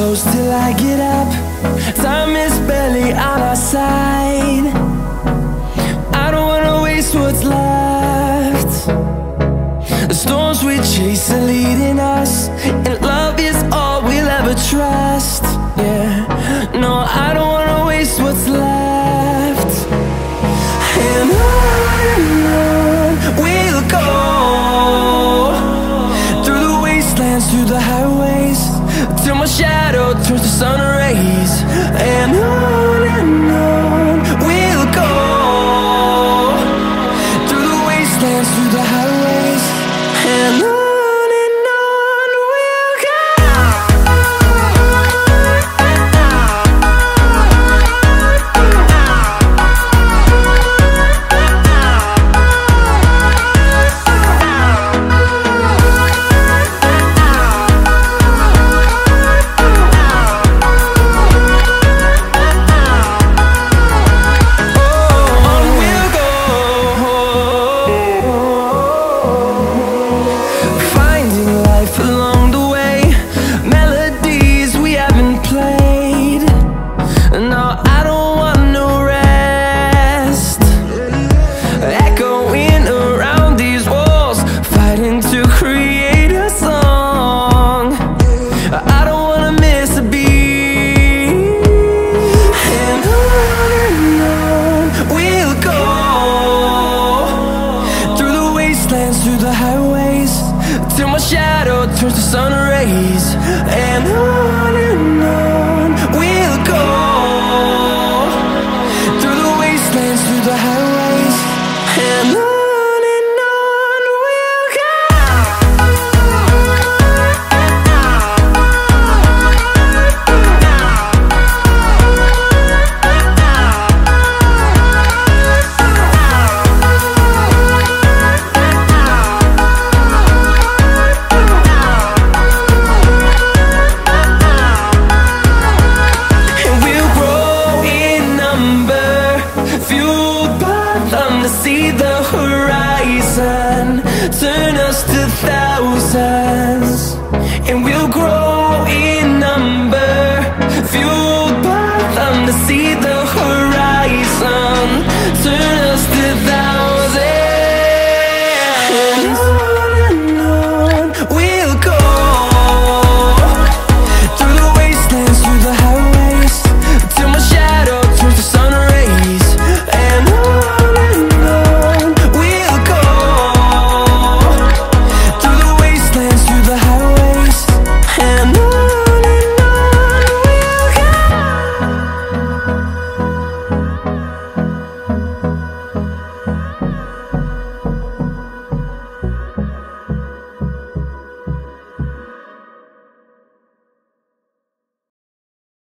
close till I get up. Time is barely on our side. I don't wanna waste what's left. The storms we chase are leading us, and love is all we'll ever trust. Yeah, no, I don't wanna waste what's left. And on we'll go, through the wastelands, through the highways, till my shadow turns to sun rays. And on we'll go, through the wastelands, through the highways, and on. Through the highways, till my shadow turns to sun rays. And on we'll go, through the wastelands, through the highways, and on we'll go. See the horizon turn us to thousands, and we'll grow in number, fueled by them to see the horizon.